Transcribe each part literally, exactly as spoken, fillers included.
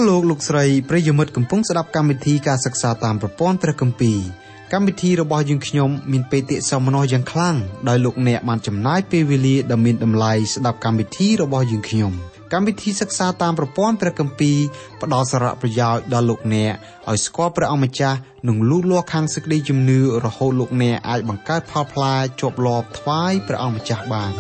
លោកលោកស្រីប្រិយមិត្តកំពុងស្ដាប់កម្មវិធីការសិក្សាតាមប្រព័ន្ធព្រះគម្ពីរកម្មវិធីរបស់យើងខ្ញុំមានបេតិសោមនស្សយ៉ាងខ្លាំងដោយលោកអ្នកបានចំណាយពេលវេលាដ៏មានតម្លៃស្ដាប់កម្មវិធីរបស់យើងខ្ញុំកម្មវិធីសិក្សាតាមប្រព័ន្ធព្រះគម្ពីរផ្ដល់សារៈប្រយោជន៍ដល់លោកអ្នកឲ្យស្គាល់ព្រះអង្គម្ចាស់និងលូតលាស់ខាងសេចក្តីជំនឿរហូតលោកអ្នកអាចបង្កើតផលផ្លែជាប់លាប់ថ្វាយព្រះអង្គម្ចាស់បាន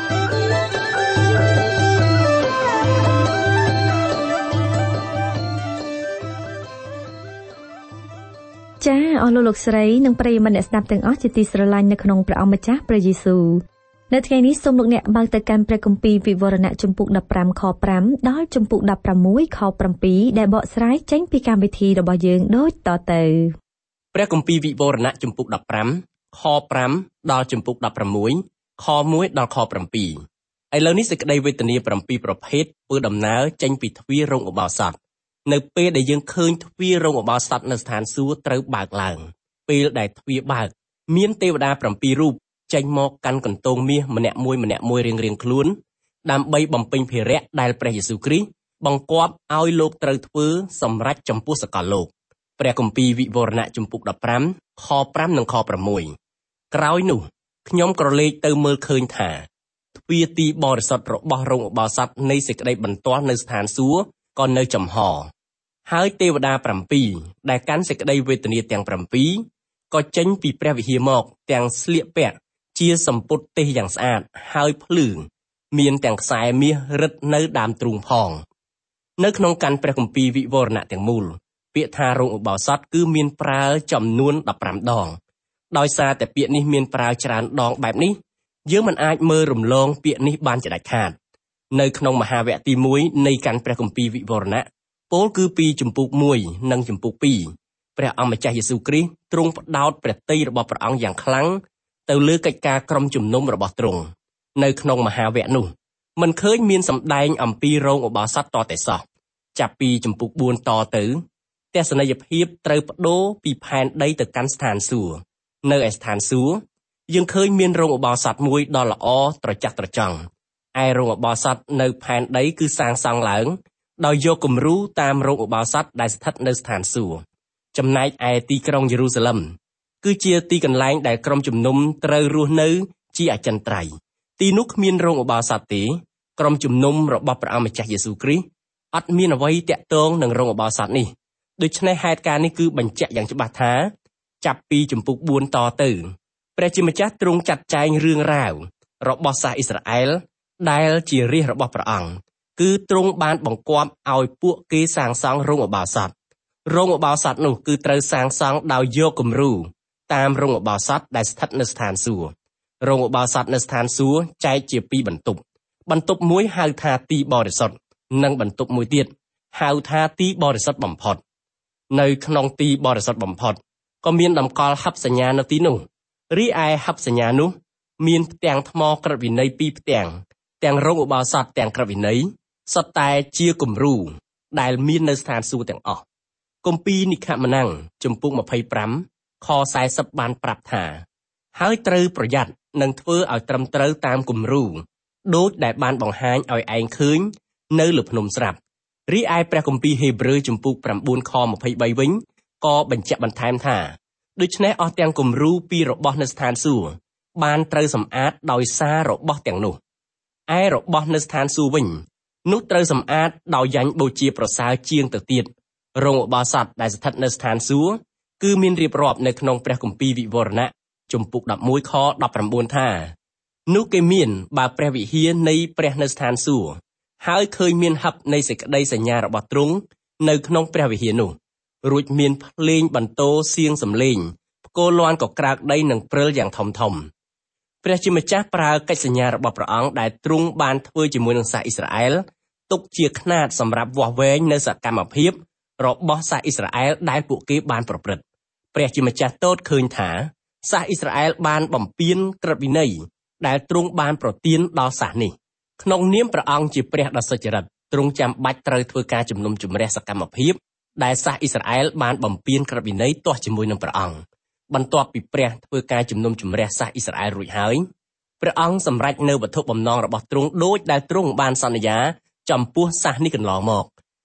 ចាអស់លោកលោកស្រីនិងប្រិយមិត្តអ្នកស្ដាប់ទាំងអស់ជាទីស្រឡាញ់នៅក្នុងព្រះអង្គម្ចាស់ព្រះយេស៊ូវនៅថ្ងៃនេះសូមលោកអ្នកបើកទៅកាន់ព្រះគម្ពីរវិវរណៈជំពូកដប់ប្រាំខប្រាំដល់ជំពូកដប់ប្រាំមួយខប្រាំពីរដែលបកស្រាយចេញពីកម្មវិធីរបស់យើងដូចតទៅព្រះគម្ពីរវិវរណៈជំពូកដប់ប្រាំខប្រាំដល់ជំពូកដប់ប្រាំមួយខមួយដល់ខប្រាំពីរឥឡូវនេះសេចក្តីវេទនាប្រាំពីរប្រភេទធ្វើដំណើរចេញពីទ្វាររោងឧបោសថនៅពេលដែលយើងឃើញទ្វាររោងឧបោសថនៅស្ថានសួគ៌ត្រូវបើកឡើងពេលដែលទ្វារបើកមានទេវតាប្រាំពីររូបចេញមកកាន់កន្ទោងមាសម្នាក់មួយម្នាក់មួយរៀងៗខ្លួនដើម្បីបំពេញភារៈដែលព្រះយេស៊ូវគ្រីស្ទបង្គាប់ឲ្យលោកត្រូវធ្វើសម្រាប់ចំពោះសកលលោកព្រះគម្ពីរវិវរណៈជំពូកដប់ប្រាំខប្រាំនិងខប្រាំមួយក្រោយនោះខ្ញុំក្រឡេកទៅមើលឃើញថាទ្វារទីបរិសុទ្ធរបស់រោងឧបោសថនៃសេចក្តីបន្ទាស់នៅស្ថានសួគ៌ក៏នៅចំហហើយទេវតាប្រាំពីរដែលកាន់សេចក្តីវេទនាទាំងប្រាំពីរក៏ចេញពីព្រះវិហារមកទាំងស្លៀកពាក់ជាសម្ពុតទេសយ៉ាងស្អាតហើយភ្លឺមានទាំងខ្សែមាសរឹតនៅដើមទ្រូងផងនៅក្នុងកាន់ព្រះគម្ពីរវិវរណៈទាំងមូលពាក្យថារោងឧបោសថគឺមានប្រើចំនួនដប់ប្រាំដងដោយសារតែពាក្យនេះមានប្រើច្រើនដងបែបនេះយើងមិនអាចមើលរំលងពាក្យនេះបានជាដាច់ខាតនៅក្នុងមហាវគ្គទីមួយនៃកាន់ព្រះគម្ពីរវិវរណៈពោលគឺពីជំពូកមួយនិងជំពូកពីរព្រះអង្គម្ចាស់យេស៊ូវគ្រីស្ទទ្រង់ផ្ដោតព្រះទ័យរបស់ព្រះអង្គយ៉ាងខ្លាំងទៅលើកិច្ចការក្រុមជំនុំរបស់ទ្រង់នៅក្នុងមហាវគ្គនោះមិនឃើញមានសម្ដែងអំពីរោងឧបោសថតតែសោះចាប់ពីជំពូកបួនតទៅទស្សនីយភាពត្រូវបដូរពីផែនដីទៅកាន់ស្ថានសួគ៌នៅឯស្ថានសួគ៌យើងឃើញមានរោងឧបោសថមួយដ៏ល្អត្រចះត្រចង់ឯរោងឧបោសថនៅផែនដីគឺសាងសង់ឡើងដោយយកគំរូតាមរោងឧបោសថដែលស្ថិតនៅស្ថានសួគ៌ចំណែកឯទីក្រុងយេរូសាឡិមគឺជាទីកន្លែងដែលក្រុមជំនុំត្រូវរស់នៅជាអចិន្ត្រៃយ៍ទីនោះគ្មានរោងឧបោសថទេក្រុមជំនុំរបស់ព្រះអង្គម្ចាស់យេស៊ូវគ្រីស្ទអត់មានអ្វីតាក់ទងនឹងរោងឧបោសថនេះដូច្នេះហេតុការណ៍នេះគឺបញ្ជាក់យ៉ាងច្បាស់ថាចាប់ពីជំពូកបួនតទៅព្រះជាម្ចាស់ទ្រង់ចាត់ចែងរឿងរ៉ាវរបស់សាសអ៊ីស្រាអែលដែលជារាជរបស់ព្រះអង្គគឺទ្រង់បានបង្គាប់ឲ្យពួកគេសាងសង់រោងឧបោសថរោងឧបោសថនោះគឺត្រូវសាងសង់ដោយយកគំរូតាមរោងឧបោសថដែលស្ថិតនៅស្ថានសួគ៌រោងឧបោសថនៅស្ថានសួគ៌ចែកជាពីរបន្ទប់បន្ទប់មួយហៅថាទីបរិសុទ្ធនិងបន្ទប់មួយទៀតហៅថាទីបរិសុទ្ធបំផុតនៅក្នុងទីបរិសុទ្ធបំផុតក៏មានតម្កល់ហិបសញ្ញានៅទីនោះរីឯហិបសញ្ញានោះមានផ្ទាំងថ្មក្រឹតវិន័យពីរផ្ទាំងទាំងរោងឧបោសថទាំងក្រឹតវិន័យសុទ្ធតែជាគំរូដែលមាននៅស្ថានសួគ៌ទាំងអស់គម្ពីរនិខមណាំងជំពូកម្ភៃប្រាំខសែសិបបានប្រាប់ថាហើយត្រូវប្រយ័ត្ននិងធ្វើឲ្យត្រឹមត្រូវតាមគំរូដូចដែលបានបង្ហាញឲ្យឯងឃើញនៅលើភ្នំស្រាប់រីឯព្រះគម្ពីរហេព្រើរជំពូកប្រាំបួនខម្ភៃបីវិញក៏បញ្ជាក់បន្ថែមថាដូច្នេះអស់ទាំងគំរូពីរបស់នៅស្ថានសួគ៌បានត្រូវសម្អាតដោយសាររបស់ទាំងនោះឯរបស់នៅស្ថានសួគ៌វិញនោះត្រូវសម្អាតដោយយ៉ាញ់បូជាប្រសើរជាងទៅទៀតរោងឧបោសថដែលស្ថិតនៅស្ថានសួគ៌គឺមានរៀបរាប់នៅក្នុងព្រះគម្ពីរវិវរណៈជំពូកដប់មួយខដប់ប្រាំបួនថានោះគេមានបើព្រះវិហារនៃព្រះនៅស្ថានសួគ៌ហើយឃើញមានហិបនៃសេចក្តីសញ្ញារបស់ទ្រង់នៅក្នុងព្រះវិហារនោះរួចមានភ្លេងបន្ទោសៀងសំឡេងផ្គរលាន់ក៏ក្រើកដីនិងព្រិលយ៉ាងធំធំព្រះជាម្ចាស់ប្រើកិច្ចសញ្ញារបស់ព្រះអង្គដែលទ្រង់បានធ្វើជាមួយនឹងសាសអ៊ីស្រាអែលទុកជាខ្នាតសម្រាប់វាស់វែងនៅសកម្មភាពរបស់សាសអ៊ីស្រាអែលដែលពួកគេបានប្រព្រឹត្តព្រះជាម្ចាស់ទតឃើញថាសាសអ៊ីស្រាអែលបានបំពានក្រឹតវិន័យដែលទ្រង់បានប្រទានដល់សាសនេះក្នុងនាមព្រះអង្គជាព្រះដ៏សុចរិតទ្រង់ចាំបាច់ត្រូវធ្វើការជំនុំជម្រះសកម្មភាពដែលសាសអ៊ីស្រាអែលបានបំពានក្រឹតវិន័យទាស់ជាមួយនឹងព្រះអង្គបន្ទាប់ពីព្រះធ្វើការជំនុំជម្រះសាសអ៊ីស្រាអែលរួចហើយព្រះអង្គសម្រេចនៅវត្ថុបំណងរបស់ទ្រង់ដូចដែលទ្រង់បានសន្យាចំពោះសាសនេះកន្លងមក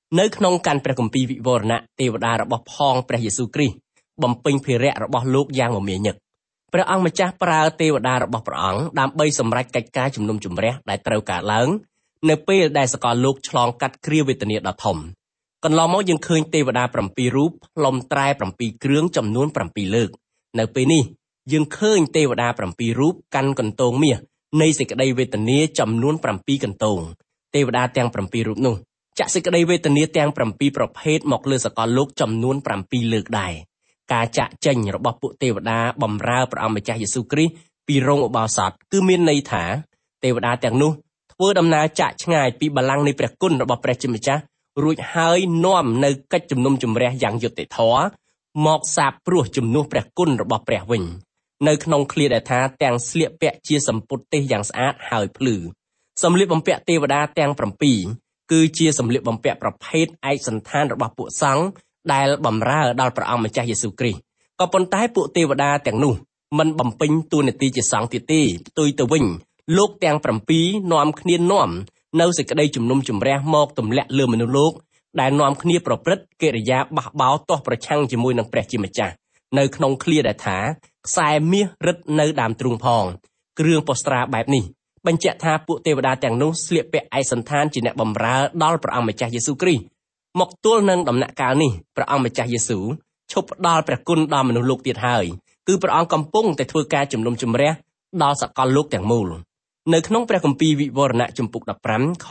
នៅក្នុងកាន់ព្រះគម្ពីរវិវរណៈទេវតារបស់ផងព្រះយេស៊ូវគ្រីស្ទបំពេញភារៈរបស់លោកយ៉ាងមមាញឹកព្រះអង្គម្ចាស់ប្រើទេវតារបស់ព្រះអង្គដើម្បីសម្រេចកិច្ចការជំនុំជម្រះដែលត្រូវកើតឡើងនៅពេលដែលសកលលោកឆ្លងកាត់គ្រាវេទនាដ៏ធំកន្លងមកយើងឃើញទេវតា7រូបផ្លុំត្រែ7គ្រឿងចំនួន7លើកនៅពេលនេះយើងឃើញទេវតា7រូបកាន់កន្ទោងមាសនៃសេចក្តីវេទនាចំនួន7កន្ទោងទេវតាទាំង7រូបនោះចាក់សេចក្តីវេទនាទាំង7ប្រភេទមកលើសកលលោកចំនួន7លើកដែរការចាក់ចេញរបស់ពួកទេវតាបម្រើព្រះអង្គម្ចាស់យេស៊ូវគ្រីស្ទពីរោងឧបោសថគឺមានន័យថាទេវតាទាំងនោះធ្វើដំណើរចាក់ឆ្ងាយពីបល្ល័ង្កនៃព្រះគុណរបស់ព្រះជាម្ចាស់រួចហើយនាំនៅកិច្ចជំនុំជម្រះយ៉ាងយុត្តិធម៌មកសាបព្រោះជំនួសព្រះគុណរបស់ព្រះវិញនៅក្នុងឃ្លាដែលថាទាំងស្លៀកពាក់ជាសម្ពុតទេសយ៉ាងស្អាតហើយភ្លឺសម្លៀកបំពាក់ទេវតាទាំង7គឺជាសម្លៀកបំពាក់ប្រភេទឯកសណ្ឋានរបស់ពួកសង្ឃដែលបម្រើដល់ព្រះអង្គម្ចាស់យេស៊ូវគ្រីស្ទក៏ប៉ុន្តែពួកទេវតាទាំងនោះមិនបំពេញតួនាទីជាសង្ឃទៀតទេផ្ទុយទៅវិញលោកទាំង7នាំគ្នានាំនៅសេចក្តីជំនុំជម្រះមកទម្លាក់លើមនុស្សលោកដែលនាំគ្នាប្រព្រឹត្តកិរិយាបះបោរទាស់ប្រឆាំងជាមួយនឹងព្រះជាម្ចាស់នៅក្នុងឃ្លាដែលថាខ្សែមាសរឹតនៅដើមទ្រូងផងគ្រឿងពស្ត្រាបែបនេះបញ្ជាក់ថាពួកទេវតាទាំងនោះស្លៀកពាក់ឯកសណ្ឋានជាអ្នកបម្រើដល់ព្រះអង្គម្ចាស់យេស៊ូវគ្រីស្ទមកទល់នឹងដំណាក់កាលនេះព្រះអង្គម្ចាស់យេស៊ូវឈប់ផ្ដល់ព្រះគុណដល់មនុស្សលោកទៀតហើយគឺព្រះអង្គកំពុងតែធ្វើការជំនុំជម្រះដល់សកលលោកទាំងមូលនៅក្នុងព្រះគម្ពីរវិវរណៈជំពូក15ខ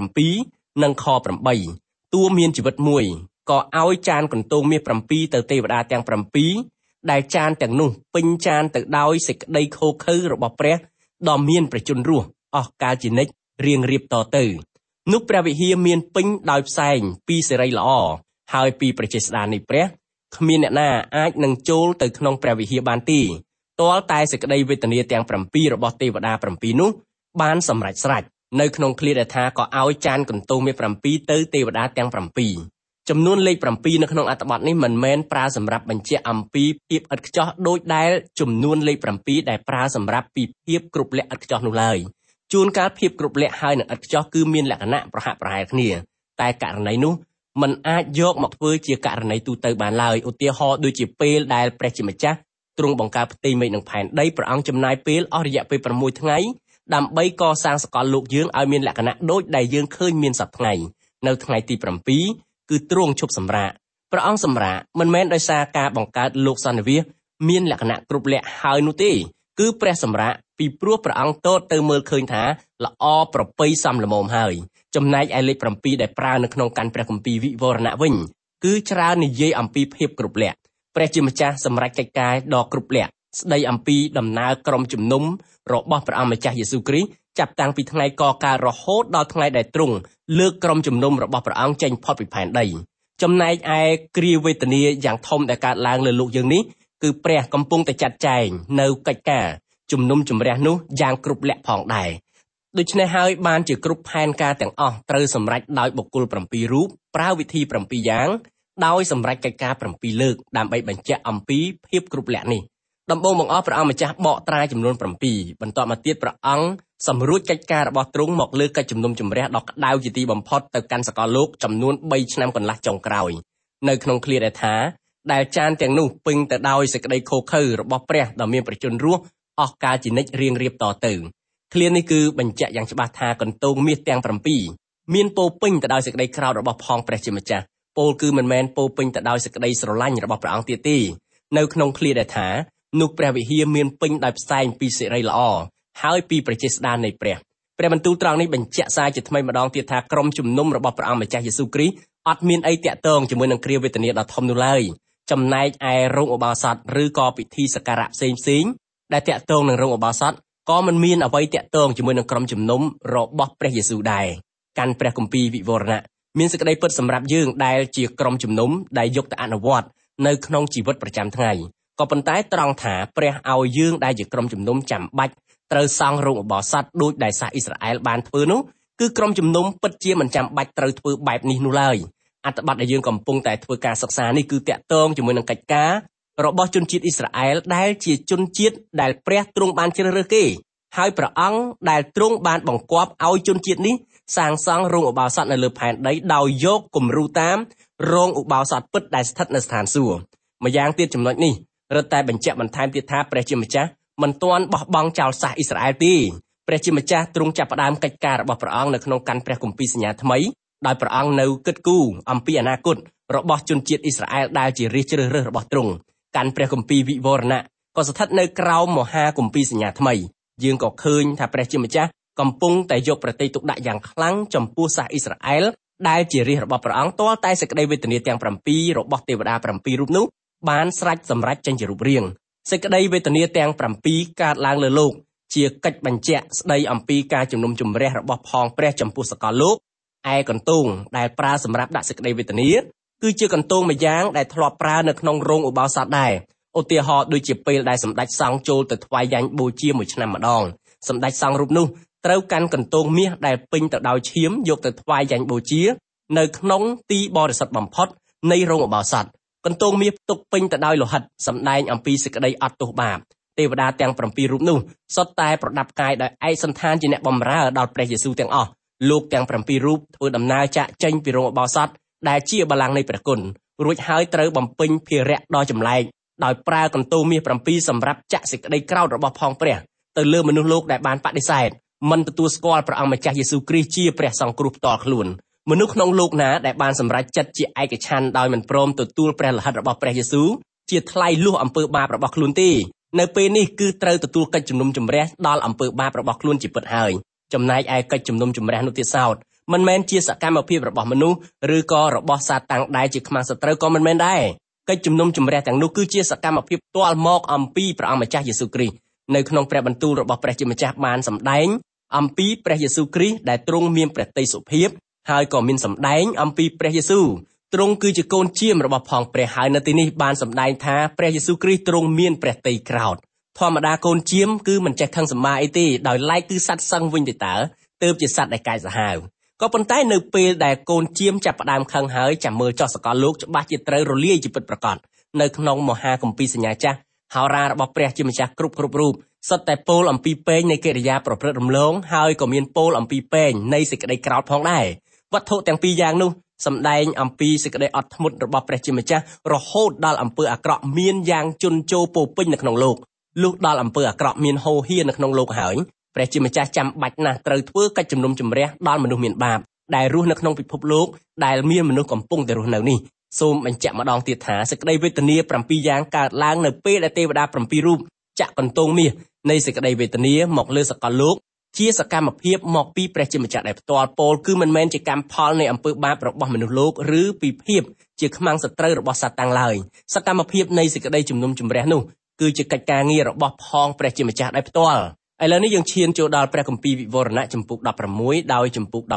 7និងខ8តួមានជីវិតមួយក៏ឲ្យចានកន្ទោងមាស7ទៅទេវតាទាំង7ដែលចានទាំងនោះពេញចានទៅដោយសេចក្តីខូខើរបស់ព្រះដ៏មានប្រជញ្ញរស់អស់កាលជានិច្ចរៀងរៀបតទៅនោះព្រះវិហារមានពេញដោយផ្សែងពីសេរីល្អហើយពីព្រះចេស្តានៃព្រះគ្មានអ្នកណាអាចនឹងចូលទៅក្នុងព្រះវិហារបានទេទាល់តែសេចក្តីវេទនាទាំង7របស់ទេវតា7នោះបានសម្រេចស្រេចនៅក្នុងឃ្លាដែលថាក៏ឲ្យចានកន្ទោងមាស7ទៅទេវតាទាំង7ចំនួនលេខ7នៅក្នុងអត្ថបទនេះមិនមែនប្រើសម្រាប់បញ្ជាក់អំពីភាពឥតខ្ចោះដូចដែលចំនួនលេខ7ដែលប្រើសម្រាប់ពីភាពគ្រប់លក្ខឥតខ្ចោះនោះឡើយជួនកាលភាពគ្រប់លក្ខហើយនិងឥតខ្ចោះគឺមានលក្ខណៈប្រហាក់ប្រហែលគ្នាតែករណីនោះมันអាចយកមកធ្វើជាករណីទូទៅបានឡើយឧទាហរណ៍ដូចជាពេលដែលព្រះជាម្ចាស់ទ្រង់បង្កើតផ្ទៃមេឃនិងផែនដីព្រះអង្គចំណាយពេលអស់រយៈពេល6ថ្ងៃដើម្បីកសាងសកលលោកយើងឲ្យមានលក្ខណៈដូចដែលយើងឃើញមានសប្តាហ៍ថ្ងៃនៅថ្ងៃទី7គឺទ្រង់ឈប់សម្រាកព្រះអង្គសម្រាកមិនមែនដោយសារការបង្កើតលោកសន្និវាសមានលក្ខណៈគ្រប់លក្ខហើយនោះទេគឺព្រះសម្រាកពីព្រោះព្រះអង្គទតទៅមើលឃើញថាល្អប្រពៃសមល្មមហើយចំណែកឯលេខ7ដែលប្រើនៅក្នុងកាន់ព្រះគម្ពីរវិវរណៈវិញគឺច្រើននិយាយអំពីភាពគ្រប់លក្ខព្រះជាម្ចាស់សម្រេចកិច្ចការដ៏គ្រប់លក្ខស្ដីអំពីដំណើរក្រុមជំនុំរបស់ព្រះអង្គម្ចាស់យេស៊ូវគ្រីស្ទចាប់តាំងពីថ្ងៃកកើតរហូតដល់ថ្ងៃដែលទ្រង់លើកក្រុមជំនុំរបស់ព្រះអង្គចេញផុតពីផែនដីចំណែកឯគ្រាវេទនាយ៉ាងធំដែលកើតឡើងលើលោកយើងនេះគឺព្រះកំពុងតែចាត់ចែងនៅកិច្ចការជំនុំជម្រះនោះយ៉ាងគ្រប់លក្ខផងដែរដូច្នេះហើយបានជាគ្រប់ផែនការទាំងអស់ត្រូវសម្រេចដោយបុគ្គល7រូបប្រើវិធី7យ៉ាងដោយសម្រេចកិច្ចការ7លើកដើម្បីបញ្ជាក់អំពីភាពគ្រប់លក្ខនេះដំបូងបង្អស់ព្រះអង្គម្ចាស់បកត្រាចំនួន7បន្ទាប់មកទៀតព្រះអង្គសម្រួចកិច្ចការរបស់ទ្រង់មកលើកិច្ចជំនុំជម្រះដ៏ក្តៅជាទីបំផុតទៅកាន់សកលលោកចំនួន3ឆ្នាំកន្លះចុងក្រោយនៅក្នុងឃ្លាដែលថាដែលចានទាំងនោះពេញទៅដោយសេចក្តីខូខើរបស់ព្រះដ៏មានប្រជញ្ញរស់អស់កាលជានិច្ចរៀងរៀបតទៅឃ្លានេះគឺបញ្ជាក់យ៉ាងច្បាស់ថាកន្ទោងមាសទាំង7មានពោពេញទៅដោយសេចក្តីក្រោធរបស់ផងព្រះជាម្ចាស់ពោលគឺមិនមែនពោពេញទៅដោយសេចក្តីស្រឡាញ់របស់ព្រះអង្គទៀតទេនៅក្នុងឃ្លាដែលថានោះព្រះវិហារមានពេញដោយផ្សែងពីសេរីល្អហើយពីព្រះចេស្តានៃព្រះព្រះបន្ទូលត្រង់នេះបញ្ជាក់សារជាថ្មីម្ដងទៀតថាក្រុមជំនុំរបស់ព្រះអង្គម្ចាស់យេស៊ូវគ្រីស្ទអត់មានអីតាក់ទងជាមួយនឹងគ្រាវេទនាដ៏ធំនោះឡើយចំណែកឯរោងឧបោសថឬក៏ពិធីសក្ការៈផ្សេងផ្សេងដែលតាក់ទងនឹងរោងឧបោសថក៏មិនមានអ្វីតាក់ទងជាមួយនឹងក្រុមជំនុំរបស់ព្រះយេស៊ូវដែរកាន់ព្រះគម្ពីរវិវរណៈមានសេចក្តីពិតសម្រាប់យើងដែលជាក្រុមជំនុំដែលយកទៅអនុវត្តនៅក្នុងជីវិតប្រចាំថ្ងៃក៏ប៉ុន្តែត្រង់ថាព្រះឲ្យយើងដែលជាក្រុមជំនុំចាំបាច់ត្រូវសង់រោងឧបោសថដូចដែលសាសអ៊ីស្រាអែលបានធ្វើនោះគឺក្រុមជំនុំពិតជាមិនចាំបាច់ត្រូវធ្វើបែបនេះនោះឡើយអត្ថបទដែលយើងកំពុងតែធ្វើការសិក្សានេះគឺតាក់ទងជាមួយនឹងកិច្ចការរបស់ជនជាតិអ៊ីស្រាអែលដែលជាជនជាតិដែលព្រះទ្រង់បានជ្រើសរើសគេហើយព្រះអង្គដែលទ្រង់បានបង្គាប់ឲ្យជនជាតិនេះសាងសង់រោងឧបោសថនៅលើផែនដីដោយយកគំរូតាមរោងឧបោសថពិតដែលស្ថិតនៅស្ថានសួគ៌ម្យ៉ាងទៀតចំណុចនេះរឹតតែបញ្ជាក់បន្ថែមទៀតថាព្រះជាម្ចាស់មិនទាន់បោះបង់ចោលសាសអ៊ីស្រាអែលទេព្រះជាម្ចាស់ទ្រង់ចាប់ផ្ដើមកិច្ចការរបស់ព្រះអង្គនៅក្នុងកាន់ព្រះគម្ពីរសញ្ញាថ្មីដោយព្រះអង្គនៅគិតគូរអំពីអនាគតរបស់ជនជាតិអ៊ីស្រាអែលដែលជារាជជ្រើសរើសរបស់ទ្រង់កាន់ព្រះគម្ពីរវិវរណៈក៏ស្ថិតនៅក្រោមមហាគម្ពីរសញ្ញាថ្មីយើងក៏ឃើញថាព្រះជាម្ចាស់កំពុងតែយកប្រតិទុកដាក់យ៉ាងខ្លាំងចំពោះសាសអ៊ីស្រាអែលដែលជារាជរបស់ព្រះអង្គទាល់តែសេចក្តីវេទនាទាំង7របស់ទេវតា7រូបនោះបានស្រេចសម្រេចចេញជារូបរាងសេចក្តីវេទនាទាំង7កើតឡើងលើលោកជាកិច្ចបញ្ជាក់ស្ដីអំពីការជំនុំជម្រះរបស់ផងព្រះចំពោះសកលលោកឯកន្ទោងដែលប្រើសម្រាប់ដាក់សេចក្តីវេទនាគឺជាកន្ទោងម្យ៉ាងដែលធ្លាប់ប្រើនៅក្នុងរោងឧបោសថដែរឧទាហរណ៍ដូចជាពេលដែលសម្ដេចសង្ឃចូលទៅថ្វាយយ៉ាញ់បូជាមួយឆ្នាំម្ដងសម្ដេចសង្ឃរូបនោះត្រូវកាន់កន្ទោងមាសដែលពេញទៅដោយឈាមយកទៅថ្វាយយ៉ាញ់បូជានៅក្នុងទីបរិសុទ្ធបំផុតនៃរោងឧបោសថកន្ទោងមាសផ្ទុកពេញទៅដោយលោហិតសម្ដែងអំពីសេចក្តីអត់ទោសបាបទេវតាទាំង7រូបនោះសុទ្ធតែប្រដាប់កាយដោយឯកសណ្ឋានជាអ្នកបម្រើដល់ព្រះយេស៊ូវទាំងអស់លោកទាំង7រូបធ្វើដំណើរចាកចេញពីរោងឧបោសថដែលជាបល្ល័ង្កនៃព្រះគុណរួចហើយត្រូវបំពេញភារៈដ៏ចម្លែកដោយប្រើកន្ទោងមាស7សម្រាប់ចាក់សេចក្តីក្រោធរបស់ផងព្រះទៅលើមនុស្សលោកដែលបានបដិសេធមិនទទួលស្គាល់ព្រះអង្គម្ចាស់យេស៊ូវគ្រីស្ទជាព្រះសង្គ្រោះផ្ទាល់ខ្លួនមនុស្សក្នុងលោកណាដែលបានសម្រេចចិត្តជាឯកច្ឆន្ទដោយមិនព្រមទទួលព្រះលិខិតរបស់ព្រះយេស៊ូវជាថ្លៃលួសអំពើបាបរបស់ខ្លួនទេនៅពេលនេះគឺត្រូវទទួលកិច្ចជំនុំជម្រះដល់អំពើបាបរបស់ខ្លួនជាពិតហើយចំណែកឯកិច្ចជំនុំជម្រះនោះទៀតសោតមិនមែនជាសកម្មភាពរបស់មនុស្សឬក៏របស់សាតាំងដែលជាខ្មាំងសត្រូវក៏មិនមែនដែរកិច្ចជំនុំជម្រះទាំងនោះគឺជាសកម្មភាពផ្ទាល់មកអំពីព្រះអង្គម្ចាស់យេស៊ូវគ្រីស្ទនៅក្នុងព្រះបន្ទូលរបស់ព្រះជាម្ចាស់បានសម្ដែងអំពីព្រះយេស៊ូវគ្រីស្ទដែលទ្រង់មានព្រះតីសុភាពហើយក៏មានសម្ដែងអំពីព្រះយេស៊ូវទ្រង់គឺជាកូនជាមរបស់ផងព្រះហើយនៅទីនេះបានសម្ដែងថាព្រះយេស៊ូវគ្រីស្ទទ្រង់មានព្រះតីក្រោធធម្មតាកូនជាមគឺមិនចេះខឹងសម្បាអីទេដោយឡែកគឺសត្វសឹងវិញទៅតើទើបជាសត្វដែលកាចសាហាវក៏ប៉ុន្តែនៅពេលដែលកូនជាមចាប់ផ្ដើមខឹងហើយចាំមើលចោះសកលលោកច្បាស់ជាត្រូវរលាយជាពិតប្រាកដនៅក្នុងមហាគម្ពីរសញ្ញាចាស់ហោរារបស់ព្រះជាម្ចាស់គ្រប់គ្រប់រូបសុទ្ធតែពោលអំពីពែងនៃកិរិយាប្រព្រឹត្តរំលងហើយក៏មានពោលអំពីពែងនៃសេចក្តីក្រោធផងដែរវត្ថុទាំងពីរយ៉ាងនោះសម្ដែងអំពីសេចក្តីអត់ធ្មត់របស់ព្រះជាម្ចាស់រហូតដល់អំពើអាក្រក់មានយ៉ាងជន់ជោរពោពេញនៅក្នុងលោកលុះដល់អំពើអាក្រក់មានហូរហៀនៅក្នុងលោកហើយព្រះជាម្ចាស់ចាំបាច់ណាស់ត្រូវធ្វើកិច្ចជំនុំជម្រះដល់មនុស្សមានបាបដែលរស់នៅក្នុងពិភពលោកដែលមានមនុស្សកំពុងតែរស់នៅនេះសូមបញ្ជាក់ម្ដងទៀតថាសេចក្តីវេទនា7យ៉ាងកើតឡើងនៅពេលដែលទេវតា7រូបចាក់កន្ទោងមាសនៃសេចក្តីវេទនាមកលើសកលលោកជាសកម្មភាពមកពីព្រះជាម្ចាស់ដែលផ្ទាល់ពោលគឺមិនមែនជាកម្មផលនៃអំពើបាបរបស់មនុស្សលោកឬពីភាពជាខ្មាំងសត្រូវរបស់សាតាំងឡើយសកម្មភាពនៃសេចក្តីជំនុំជម្រះនោះគឺជាកិច្ចការងាររបស់ផងព្រះជាម្ចាស់ដោយផ្ទាល់ឥឡូវនេះយើងឈានចូលដល់ព្រះគម្ពីរវិវរណៈជំពូក16ដោយជំពូក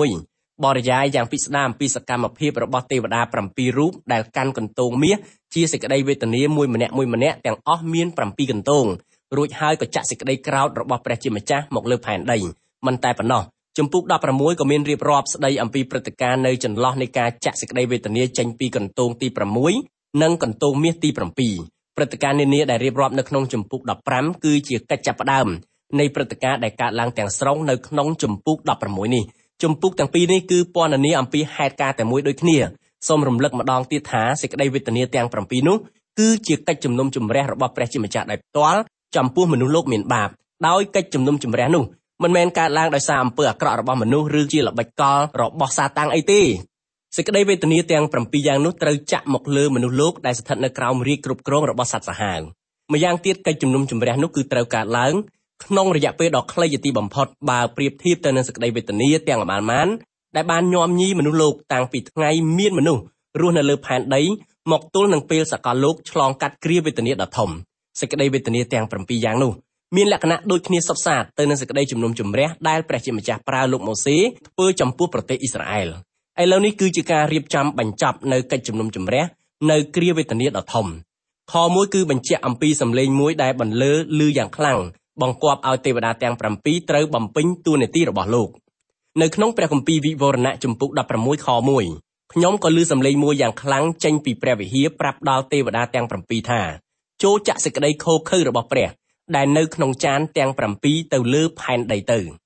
16បរិយាយយ៉ាងពិស្ដារអំពីសកម្មភាពរបស់ទេវតា7រូបដែលកាន់កន្ទោងមាសជាសេចក្តីវេទនាមួយម្នាក់មួយម្នាក់ទាំងអស់មាន7កន្ទោងរួចហើយក៏ចាក់សេចក្តីក្រោធរបស់ព្រះជាម្ចាស់មកលើផែនដីមិនតែប៉ុណ្ណោះជំពូក16ក៏មានរៀបរាប់ស្ដីអំពីព្រឹត្តិការណ៍នៅចន្លោះនៃការចាក់សេចក្តីវេទនាចេញពីកន្ទោងទី6និងកន្ទោងមាសទី7ព្រឹត្តិការណ៍នានាដែលរៀបរាប់នៅក្នុងជំពូក15គឺជាកិច្ចចាប់ផ្ដើមនៃព្រឹត្តិការណ៍ដែលកើតឡើងទាំងស្រុងនៅក្នុងជំពូក16នេះជំពូកទាំងពីរនេះគឺពណ៌នាអំពីហេតុការណ៍តែមួយដូចគ្នាសូមរំលឹកម្ដងទៀតថាសេចក្តីវេទនាទាំង7នោះគឺជាកិច្ចជំនុំជម្រះរបស់ព្រះជាម្ចាស់ដោយផ្ទាល់ចំពោះមនុស្សលោកមានបាបដោយកិច្ចជំនុំជម្រះនោះមិនមែនកើតឡើងដោយសារអំពើអាក្រក់របស់មនុស្សឬជាល្បិចកលរបស់សាតាំងអីទេសេចក្តីវេទនាទាំង7យ៉ាងនោះត្រូវចាក់មកលើមនុស្សលោកដែលស្ថិតនៅក្រោមរាជគ្រប់គ្រងរបស់សត្វសាហាវម្យ៉ាងទៀតកិច្ចជំនុំជម្រះនោះគឺត្រូវកើតឡើងក្នុងរយៈពេលដ៏ខ្លីជាទីបំផុតបើប្រៀបធៀបទៅនឹងសេចក្តីវេទនាទាំងអបានមានដែលបានញោមញីមនុស្សលោកតាំងពីថ្ងៃមានមនុស្សរស់នៅលើផែនដីមកទល់នឹងពេលសកលលោកឆ្លងកាត់គ្រាវេទនាដ៏ធំសេចក្តីវេទនាទាំង7យ៉ាងនោះមានលក្ខណៈដូចគ្នាសុទ្ធសាធទៅនឹងសេចក្តីជំនុំជម្រះដែលព្រះជាម្ចាស់ប្រើលោកម៉ូសេធ្វើចំពោះប្រទេសអ៊ីស្រាអែលឥឡូវនេះគឺជាការរៀបចំបញ្ចប់នៅកិច្ចជំនុំជម្រះនៅគ្រាវេទនាដ៏ធំខមួយគឺបញ្ជាក់អំពីសម្លេងមួយដែលបន្លឺឮយ៉ាងខ្លាំងបង្គាប់ឲ្យទេវតាទាំង7ត្រូវបំពេញតួនាទីរបស់លោកនៅក្នុងព្រះគម្ពីរវិវរណៈជំពូក16ខ1ខ្ញុំក៏ឮសម្លេងមួយយ៉ាងខ្លាំងចេញពីព្រះវិហារប្រាប់ដល់ទេវតាទាំង7ថាចូលចាក់សេចក្តីឃោរឃៅរបស់ព្រះដែលនៅក្នុងចានទាំង7ទៅលើផែនដីទៅ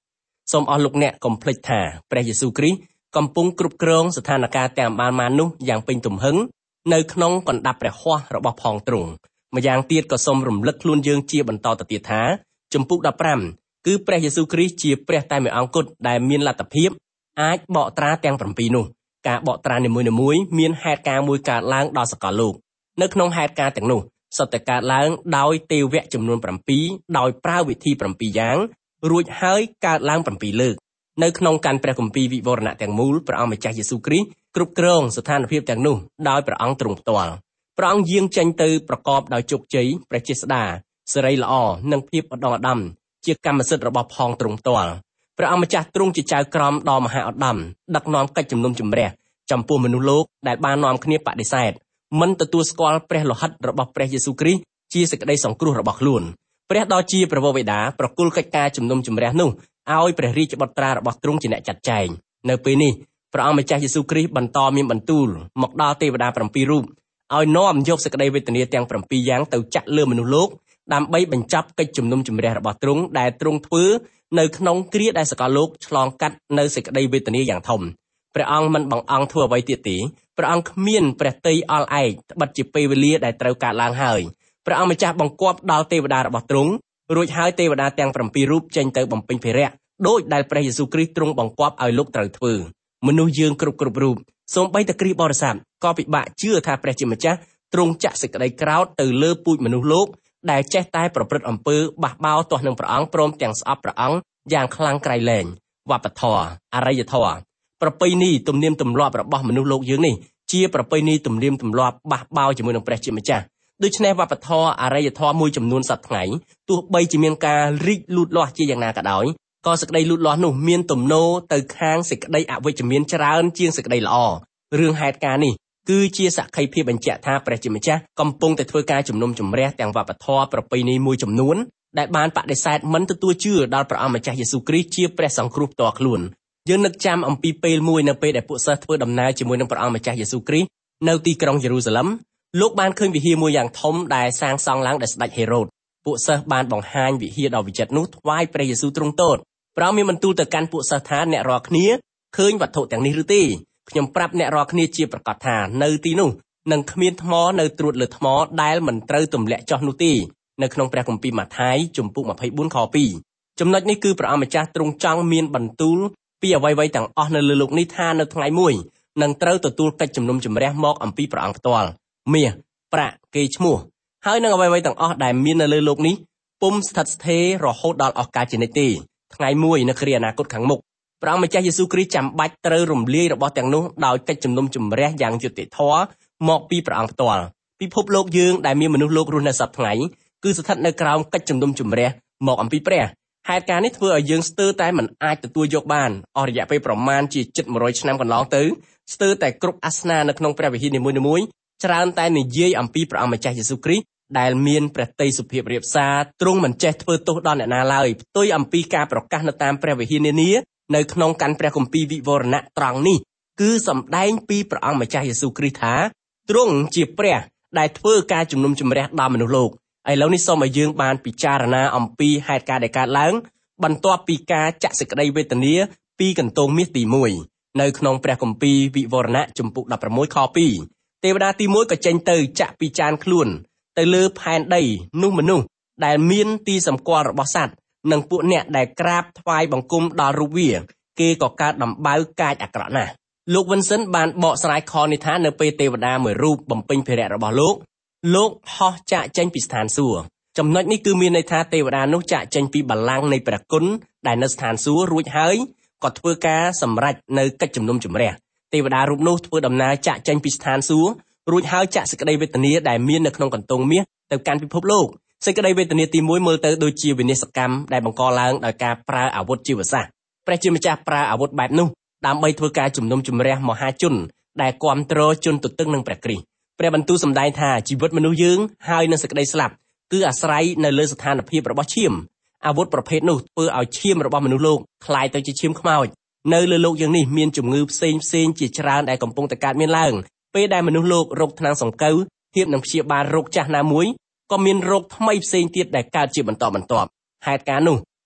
សូមអស់លោកអ្នកកុំភ្លេចថាព្រះយេស៊ូវគ្រីស្ទកំពុងគ្រប់គ្រងស្ថានភាពទាំងបានបាននោះយ៉ាងពេញទំហឹងនៅក្នុងកណ្ដាប់ព្រះហស្ថរបស់ផងទ្រង់ម្យ៉ាងទៀតក៏សូមរំលឹកខ្លួនយើងជាបន្តទៅទៀតថាជំពូកដប់ប្រាំគឺព្រះយេស៊ូវគ្រីស្ទជាព្រះតែមួយអង្គគត់ដែលមានលទ្ធភាពអាចបកត្រាទាំង7នោះការបកត្រានីមួយៗមានហេតុការណ៍មួយកើតឡើងដល់សកលលោកនៅក្នុងហេតុការណ៍ទាំងនោះសុទ្ធតែកើតឡើងដោយទេវៈចំនួន7ដោយប្រើវិធី7យ៉ាងរួចហើយកើតឡើង7លើកនៅក្នុងកាន់ព្រះគម្ពីរវិវរណៈទាំងមូលព្រះអង្គម្ចាស់យេស៊ូវគ្រីស្ទគ្រប់គ្រងស្ថានភាពទាំងនោះដោយព្រះអង្គទ្រង់ផ្ទាល់ព្រះអង្គយាងចេញទៅប្រកបដោយជោគជ័យព្រះចេស្តាសេរីល្អនិងភាពឧត្តមឧត្តមជាកម្មសិទ្ធិរបស់ផងទ្រង់ផ្ទាល់ព្រះអង្គម្ចាស់ទ្រង់ជាចៅក្រមដ៏មហាឧត្តមដឹកនាំកិច្ចជំនុំជម្រះចំពោះមនុស្សលោកដែលបាននាំគ្នាបដិសេធមិនទទួលស្គាល់ព្រះលោហិតរបស់ព្រះយេស៊ូវគ្រីស្ទជាសេចក្តីសង្គ្រោះរបស់ខ្លួនព្រះដ៏ជាព្រះវរបិតាប្រគល់កិច្ចការជំនុំជម្រះនោះឲ្យព្រះរាជបុត្រារបស់ទ្រង់ជាអ្នកចាត់ចែងនៅពេលនេះព្រះអង្គម្ចាស់យេស៊ូវគ្រីស្ទបន្តមានបន្ទូលមកដល់ទេវតា7រូបឲ្យនាំយកសេចក្តីវេទនាទាំង7យ៉ាងទៅចាក់លើមនុស្សលោកដើម្បីបញ្ចប់កិច្ចជំនុំជម្រះរបស់ទ្រង់ដែលទ្រង់ធ្វើនៅក្នុងគ្រាដែលសកលលោកឆ្លងកាត់នៅសេចក្តីវេទនាយ៉ាងធំព្រះអង្គមិនបង្អង់ធ្វើអ្វីទៀតទេព្រះអង្គគ្មានព្រះទ័យអល់ឯកត្បិតជាពេលវេលាដែលត្រូវកើតឡើងហើយព្រះអង្គម្ចាស់បង្គាប់ដល់ទេវតារបស់ទ្រង់រួចហើយទេវតាទាំង7រូបចេញទៅបំពេញភារៈដោយដែលព្រះយេស៊ូវគ្រីស្ទទ្រង់បង្គាប់ឲ្យលោកត្រូវធ្វើមនុស្សយើងគ្រប់គ្រប់រូបសូម្បីតែគ្រីស្ទបរិស័ទក៏ពិបាកជឿថាព្រះជាម្ចាស់ទ្រង់ចាក់សេចក្តីក្រោធទៅលើពូជមនុស្សលោកដែលចេះតែប្រព្រឹត្តអំពើបះបោរទាស់នឹងព្រះអង្គព្រមទាំងស្អប់ព្រះអង្គយ៉ាងខ្លាំងក្រៃលែងវប្បធម៌អរិយធម៌ប្រពៃណីទំនៀមទម្លាប់របស់មនុស្សលោកយើងនេះជាប្រពៃណីទំនៀមទម្លាប់បះបោរជាមួយនឹងព្រះជាម្ចាស់ដូច្នេះវប្បធម៌អរិយធម៌មួយចំនួនសប្តាហ៍ថ្ងៃទោះបីជាមានការរីកលូតលាស់ជាយ៉ាងណាក៏ដោយក៏សេចក្តីលូតលាស់នោះមានទំនោរទៅខាងសេចក្តីអវិជ្ជមានច្រើនជាងសេចក្តីល្អរឿងហេតុការណ៍នេះគឺជាសក្ខីភាពបញ្ជាក់ថាព្រះជាម្ចាស់កំពុងតែធ្វើការជំនុំជម្រះទាំងវប្បធម៌ប្រពៃណីមួយចំនួនដែលបានបដិសេធមិនទទួលជឿដល់ព្រះអង្គម្ចាស់យេស៊ូវគ្រីស្ទជាព្រះសង្គ្រោះផ្ទាល់ខ្លួនយើងនឹកចាំអំពីពេលមួយនៅពេលដែលពួកសិស្សធ្វើដំណើរជាមួយនឹងព្រះអង្គម្ចាស់យេស៊ូវគ្រីស្ទនៅទីក្រុងយេរូសាឡិមលោកបានឃើញវិហារមួយយ៉ាងធំដែលសាងសង់ឡើងដោយស្ដេចហេរ៉ូតពួកសិស្សបានបង្ហាញវិហារដ៏វិចិត្រនោះថ្វាយព្រះយេស៊ូវទ្រង់ទតព្រះអង្គមានបន្ទូលទៅកាន់ពួកសិស្សថាអ្នករាល់គ្នាឃើញវត្ថុទាំងនេះឬទេខ្ញុំប្រាប់អ្នករាល់គ្នាជាប្រកាសថានៅទីនោះនឹងគ្មានថ្មនៅត្រួតលើថ្មដែលមិនត្រូវទម្លាក់ចុះនោះទេនៅក្នុងព្រះគម្ពីរម៉ាថាយជំពូកម្ភៃបួនខពីរចំណុចនេះគឺព្រះអង្គម្ចាស់ទ្រង់ចង់មានបន្ទូលពីអ្វីៗទាំងអស់នៅលើโลกនេះថានៅថ្ងៃមួយនឹងត្រូវទទួលកិច្ចជំនុំជម្រះមកអំពីព្រះអង្គផ្ទាល់មាសប្រាក់កេរ្តិ៍ឈ្មោះហើយនឹងអ្វីៗទាំងអស់ដែលមាននៅលើโลกនេះពុំស្ថិតស្ថេររហូតដល់អស់កលជានិច្ចទេថ្ងៃមួយនៅគ្រាអនាគតខាងមុខព្រះអង្គម្ចាស់យេស៊ូវគ្រីស្ទចាំបាច់ត្រូវរំលាយរបស់ទាំងនោះដោយកិច្ចជំនុំជម្រះយ៉ាងយុត្តិធម៌មកពីព្រះអង្គផ្ទាល់ពិភពលោកយើងដែលមានមនុស្សលោករស់នៅសព្វថ្ងៃគឺស្ថិតនៅក្រោមកិច្ចជំនុំជម្រះមកអំពីព្រះហេតុការណ៍នេះធ្វើឲ្យយើងស្ទើរតែមិនអាចទទួលយកបានអស់រយៈពេលប្រមាណជាជិត100ឆ្នាំកន្លងទៅស្ទើរតែគ្រប់អាសនៈនៅក្នុងព្រះវិហារនីមួយៗច្រើនតែនិយាយអំពីព្រះអង្គម្ចាស់យេស៊ូវគ្រីស្ទដែលមានព្រះទ័យសុភាពរាបសារទ្រង់មិនចេះធ្វើទោសដល់អ្នកណាឡើយផ្ទុយអំពីការប្រកាសនៅតាមព្រះវិហារនានានៅក្នុងកាន់ព្រះគម្ពីរវិវរណៈត្រង់នេះគឺសម្ដែងពីព្រះអង្គម្ចាស់យេស៊ូវគ្រីស្ទថាទ្រង់ជាព្រះដែលធ្វើការជំនុំជម្រះដល់មនុស្សលោកឥឡូវនេះសូមឲ្យយើងបានពិចារណាអំពីហេតុការណ៍ដែលកើតឡើងបន្ទាប់ពីការចាក់សេចក្តីវេទនាពីកន្ទោងមាសទីមួយនៅក្នុងព្រះគម្ពីរវិវរណៈជំពូកដប់ប្រាំមួយខពីរទេវតាទីមួយក៏ចេញទៅចាក់ពីចានខ្លួនទៅលើផែនដីនោះមនុស្សដែលមានទីសម្គាល់របស់សត្វនិងពួកអ្នកដែលក្រាបថ្វាយបង្គំដល់រូបវាគេក៏កើតដំបៅកាចអាក្រក់ណាស់លោកវិនសិនបានបកស្រាយខនេះថានៅពេលទេវតាមួយរូបបំពេញភារៈរបស់លោកលោកហោះចាកចេញពីស្ថានសួគ៌ចំណុចនេះគឺមានន័យថាទេវតានោះចាកចេញពីបល្ល័ង្កនៃព្រះគុណដែលនៅស្ថានសួគ៌រួចហើយក៏ធ្វើការសម្រេចនៅកិច្ចជំនុំជម្រះទេវតារូបនោះធ្វើដំណើរចាកចេញពីស្ថានសួគ៌រួចហើយចាក់សេចក្តីវេទនាដែលមាននៅក្នុងកន្ទោងមាសទៅកាន់ពិភពលោកសេចក្តីវេទនាទីមួយមើលទៅដូចជាវិនាសកម្មដែលបង្កឡើងដោយការប្រើអាវុធជីវសាស្ត្រព្រះជាម្ចាស់ប្រើអាវុធបែបនោះដើម្បីធ្វើការជំនុំជម្រះមហាជនដែលគ្រប់គ្រងជនទទឹងនឹងព្រះគ្រីស្ទព្រះបន្ទូលសម្ដែងថាជីវិតមនុស្សយើងហើយនឹងសេចក្តីស្លាប់គឺអាស្រ័យនៅលើស្ថានភាពរបស់ឈាមអាវុធប្រភេទនោះធ្វើឲ្យឈាមរបស់មនុស្សលោកคล้ายទៅជាឈាមខ្មោចនៅលើโลกយើងនេះមានជំងឺផ្សេងផ្សេងជាច្រើនដែលកំពុងតែកើតមានឡើងពេលដែលមនុស្សលោករោគថ្នាំសង្កូវធៀបនឹងព្យាបាលរោគចាស់ណាមួយក៏មានរោគថ្មីផ្សេងទៀតដែលកើតជាបន្តបន្ទាប់ហេតុការណ៍នោះ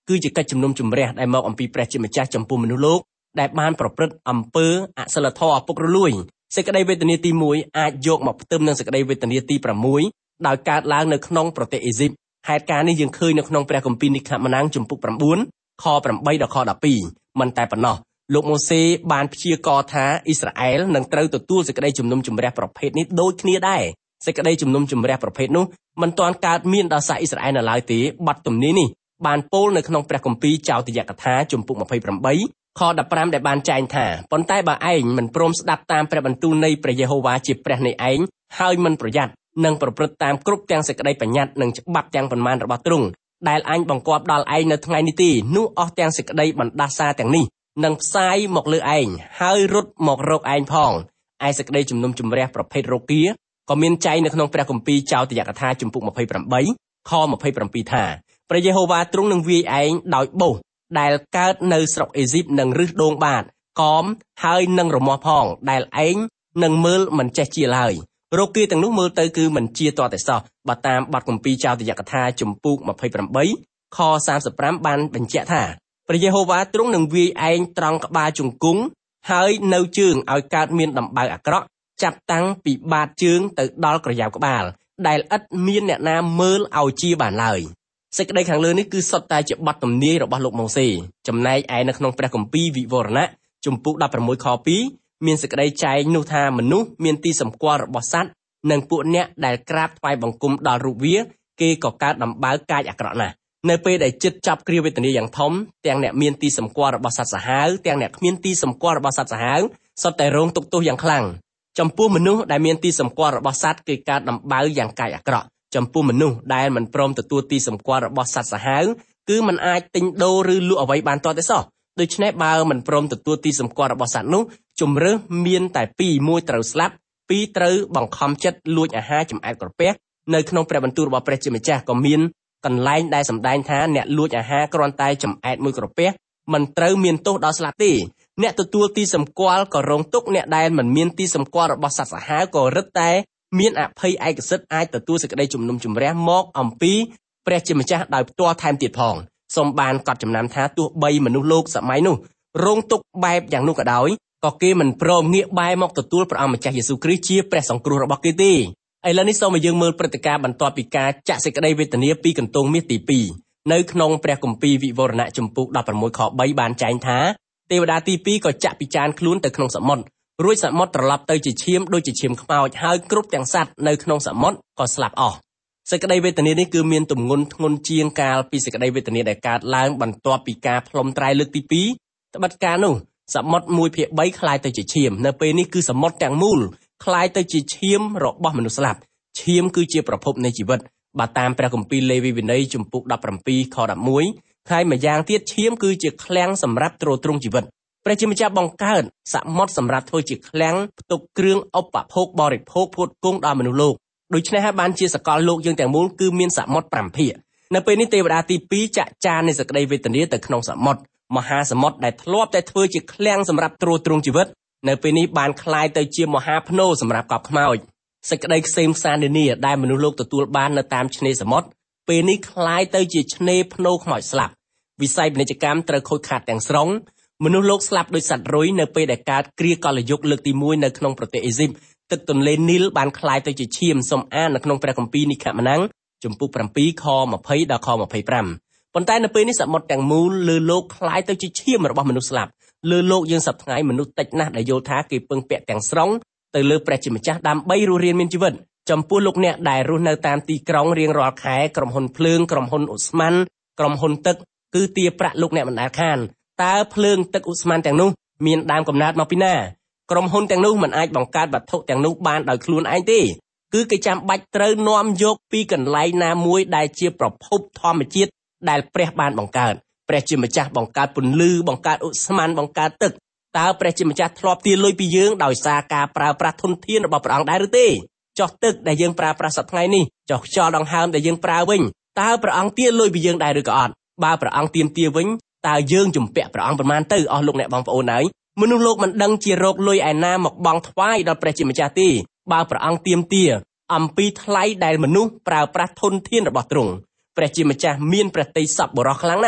គឺជាកិច្ចជំនុំជម្រះដែលមកអំពីព្រះជាម្ចាស់ចំពោះមនុស្សលោកដែលបានប្រព្រឹត្តអំពើអសិលធម៌ឪពុករលួយសេចក្តីវេទនាទីមួយអាចយកមកផ្ទឹមនឹងសេចក្តីវេទនាទីប្រាំមួយដោយកើតឡើងនៅក្នុងប្រទេសអេស៊ីបហេតុការណ៍នេះយើងឃើញនៅក្នុងព្រះគម្ពីរនិក្ខម៉ានាំងជំពូកប្រាំបួនខប្រាំបីដល់ខដប់ពីរមិនតែប៉ុណ្ណោះលោកម៉ូសេបានព្យាករណ៍ថាអ៊ីស្រាអែលនឹងត្រូវទទួលសេចក្តីជំនុំជម្រះប្រភេទនេះដូចគ្នាដែរសេចក្តីជំនុំជម្រះប្រភេទនោះមិនទាន់កើតមានដល់សាសអ៊ីស្រាអែលនៅឡើយទេបទទំនាយនេះបានពោលនៅក្នុងព្រះគម្ពីរចោទយកថាជំពូកម្ភៃប្រាំបីខដប់ប្រាំដែលបានចែងថាប៉ុន្តែបើឯងមិនព្រមស្ដាប់តាមព្រះបន្ទូលនៃព្រះយេហូវ៉ាជាព្រះនៃឯងហើយមិនប្រយ័ត្ននិងប្រព្រឹត្តតាមគ្រប់ទាំងសេចក្តីបញ្ញត្តិនិងច្បាប់ទាំងប៉ុន្មានរបស់ទ្រង់ដែលអញបង្គាប់ដល់ឯងនៅថ្ងៃនេះទេនោះអស់ទាំងសេចក្តីបណ្ដាសាទាំងនេះនឹងផ្សាយមកលើឯងហើយរត់មករកឯងផងឯសេចក្តីជំនុំជម្រះប្រភេទរោគាក៏មានចែងនៅក្នុងព្រះគម្ពីរចោទយកថាជំពូកម្ភៃប្រាំបីខម្ភៃប្រាំពីរថាព្រះយេហូវ៉ាទ្រង់នឹងវាយឯងដោយបោសដែលកើតនៅស្រុកអេស៊ីបនឹងរឹសដូងបាតកមហើយនឹងរមាស់ផងដែលឯងនឹងមើលមិនចេះជាឡើយរោគាទាំងនោះមើលទៅគឺមិនជាតតែសោះបើតាមបទគម្ពីរចោទយកថាជំពូកម្ភៃប្រាំបីខសាមសិបប្រាំបានបញ្ជាក់ថាព្រះយេហូវ៉ាទ្រង់នឹងវាយឯងត្រង់ក្បាលជង្គង់ហើយនៅជើងឲ្យកើតមានដំបៅអាក្រក់ចាប់តាំងពីបាតជើងទៅដល់ក្រយ៉ាវក្បាលដែលឥតមានអ្នកណាមើលឲ្យជាបានឡើយសេចក្តីខាងលើនេះគឺសុទ្ធតែជាបទទំនាយរបស់លោកម៉ូសេចំណែកឯនៅក្នុងព្រះគម្ពីរវិវរណៈជំពូកដប់ប្រាំមួយខពីរមានសេចក្តីចែងនោះថាមនុស្សមានទីសម្គាល់របស់សត្វនិងពួកអ្នកដែលក្រាបថ្វាយបង្គំដល់រូបវាគេក៏កើតដំបៅកាចអាក្រក់ណាស់នៅពេលដែលចិត្តចាប់គ្រាវេទនាយ៉ាងធំទាំងអ្នកមានទីសម្គាល់របស់សត្វសាហាវទាំងអ្នកគ្មានទីសម្គាល់របស់សត្វសាហាវសុទ្ធតែរងទុក្ខទោសយ៉ាងខ្លាំងចំពោះមនុស្សដែលមានទីសម្គាល់របស់សត្វគេកើតដំបៅយ៉ាងកាចអាក្រក់ចំពោះមនុស្សដែលមិនព្រមទទួលទីសម្គាល់របស់សត្វសាហាវគឺមិនអាចទិញដូរឬលក់អ្វីបានទាល់តែសោះដូច្នេះបើមិនព្រមទទួលទីសម្គាល់របស់សត្វនោះជំរើសមានតែពីរមួយត្រូវស្លាប់ពីរត្រូវបង្ខំចិត្តលួចអាហារចម្អែតក្រពះនៅក្នុងព្រះបន្ទូលរបស់ព្រះជាម្ចាស់ក៏មានកន្លែងដែលសម្ដែងថាអ្នកលួចអាហារគ្រាន់តែចម្អែតមួយក្រពះមិនត្រូវមានទោសដល់ស្លាប់ទេអ្នកទទួលទីសម្គាល់ក៏រងទុក្ខអ្នកដែលមិនមានទីសម្គាល់របស់សត្វសាហាវក៏រឹតតែមានអភ័យឯកសិទ្ធិអាចទទួលសេចក្តីជំនុំជម្រះមកអំពីព្រះជាម្ចាស់ដោយផ្ទាល់ថែមទៀតផងសូមបានកត់ចំណាំថាទោះបីមនុស្សលោកសម័យនោះរងទុក្ខបែបយ៉ាងនោះក៏ដោយក៏គេមិនព្រមងាកបែរមកទទួលព្រះអង្គម្ចាស់យេស៊ូវគ្រីស្ទជាព្រះសង្គ្រោះរបស់គេទេឥឡូវនេះសូមឲ្យយើងមើលព្រឹត្តិការណ៍បន្ទាប់ពីការចាក់សេចក្តីវេទនាពីកន្ទោងមាសទីពីរនៅក្នុងព្រះគម្ពីរវិវរណៈជំពូកដប់ប្រាំមួយខបីបានចែងថាទេវតាទីពីរក៏ចាក់ពិចារខ្លួនទៅក្នុងសមុទ្ររួចសមុទ្រត្រឡប់ទៅជាឈាមដូចជាឈាមខ្មោចហើយគ្រប់ទាំងសត្វនៅក្នុងសមុទ្រក៏ស្លាប់អស់សេចក្តីវេទនានេះគឺមានទម្ងន់ធ្ងន់ជាងកាលពីសេចក្តីវេទនាដែលកើតឡើងបន្ទាប់ពីការផ្លុំត្រែលើកទីពីរត្បិតការនោះសមុទ្រមួយភាគបីคล้ายទៅជាឈាមនៅពេលនេះគឺសមុទ្រទាំងមូលคล้ายទៅជាឈាមរបស់មនុស្សស្លាប់ឈាមគឺជាប្រភពនៃជីវិតបើតាមព្រះគម្ពីរលេវីវិន័យជំពូកដប់ប្រាំពីរខដប់មួយហើយម្យ៉ាងទៀតឈាមគឺជាឃ្លាំងសម្រាប់ទ្រទ្រង់ជីវិតព្រះជាម្ចាស់បង្កើតសមុទ្រសម្រាប់ធ្វើជាឃ្លាំងផ្ទុកគ្រឿងឧបភោគបរិភោគផ្គត់ផ្គង់ដល់មនុស្សលោកដូច្នេះហើយបានជាសកលលោកយើងទាំងមូលគឺមានសមុទ្រប្រាំភាគនៅពេលនេះទេវតាទីពីរចាក់ចាននៃសេចក្តីវេទនាទៅក្នុងសមុទ្រមហាសមុទ្រដែលធ្លាប់តែធ្វើជាឃ្លាំងសម្រាប់ទ្រទ្រង់ជីវិតនៅពេលនេះបានคล้ายទៅជាមហាភ្នោសម្រាប់កប់ខ្មោចសេចក្តីខ្សេមខ្សាននានាដែលមនុស្សលោកទទួលបាននៅតាមឆ្នេរសមុទ្រពេលនេះคล้ายទៅជាឆ្នេរភ្នោខ្មោចស្លាប់វិស័យពាណិជ្ជកម្មត្រូវខូចខាតទាំងស្រុងមនុស្សលោកស្លាប់ដោយសត្វរុយនៅពេលដែលកើតគ្រាកលយុគលើកទីមួយនៅក្នុងប្រទេសអេស៊ីបទឹកទន្លេនីលបានคล้ายទៅជាឈាមសូមអាននៅក្នុងព្រះគម្ពីរនិក្ខម៉ានាំងជំពូកប្រាំពីរខម្ភៃដល់ខម្ភៃប្រាំប៉ុន្តែនៅពេលនេះសមុទ្រទាំងមូលលើលោកคล้ายទៅជាឈាមរបស់មនុស្សស្លាប់លើលោកយើងសប្តាហ៍ថ្ងៃមនុស្សតិចណាស់ដែលយល់ថាគេពឹងពាក់ទាំងស្រុងទៅលើព្រះជាម្ចាស់ដើម្បីរស់រានមានជីវិតចំពោះលោកអ្នកដែលរស់នៅតាមទីក្រុងរៀងរាល់ខែក្រុមហ៊ុនភ្លើងក្រុមហ៊ុនឧស្ម័នក្រុមហ៊ុនទឹកគឺទារប្រាក់លោកអ្នកមិនដែលខានតើភ្លើងទឹកឧស្ម័នទាំងនោះមានដើមកំណើតមកពីណាក្រុមហ៊ុនទាំងនោះមិនអាចបង្កើតវត្ថុទាំងនោះបានដោយខ្លួនឯងទេគឺគេចាំបាច់ត្រូវនាំយកពីកន្លែងណាមួយដែលជាប្រភពធម្មជាតិដែលព្រះបានបង្កើតព្រះជាម្ចាស់បង្កើតពន្លឺបង្កើតឧស្ម័នបង្កើតទឹកតើព្រះជាម្ចាស់ធ្លាប់ទារលុយពីយើងដោយសារការប្រើប្រាស់ធនធានរបស់ព្រះអង្គដែរឬទេចុះទឹកដែលយើងប្រើប្រាស់សប្តាហ៍ថ្ងៃនេះចុះខ្យល់ដង្ហើមដែលយើងប្រើវិញតើព្រះអង្គទារលុយពីយើងដែរឬក៏អត់បើព្រះអង្គទាមទារវិញតើយើងជំពាក់ព្រះអង្គប៉ុន្មានទៅអស់លោកអ្នកបងប្អូនហើយមនុស្សលោកមិនដឹងជារកលុយឯណាមកបង់ថ្វាយដល់ព្រះជាម្ចាស់ទេបើព្រះអង្គទាមទារអំពីថ្លៃដែលមនុស្សប្រើប្រាស់ធនធានរបស់ទ្រង់ព្រះជាម្ចាស់មានព្រះទ័យសប្បុរសខ្លាំងណាស់